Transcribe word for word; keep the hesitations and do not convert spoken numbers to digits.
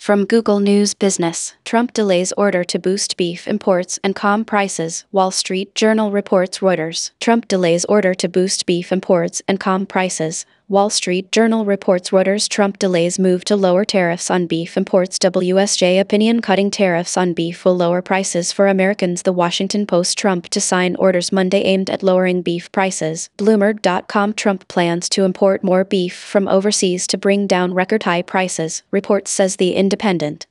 From Google News Business, Trump delays order to boost beef imports and calm prices, Wall Street Journal reports. Reuters, Trump delays order to boost beef imports and calm prices, Wall Street Journal reports. Reuters, Trump delays move to lower tariffs on beef imports. W S J opinion cutting tariffs on beef will lower prices for Americans. The Washington Post, Trump to sign orders Monday aimed at lowering beef prices. Bloomberg dot com, Trump plans to import more beef from overseas to bring down record high prices, report says The Independent.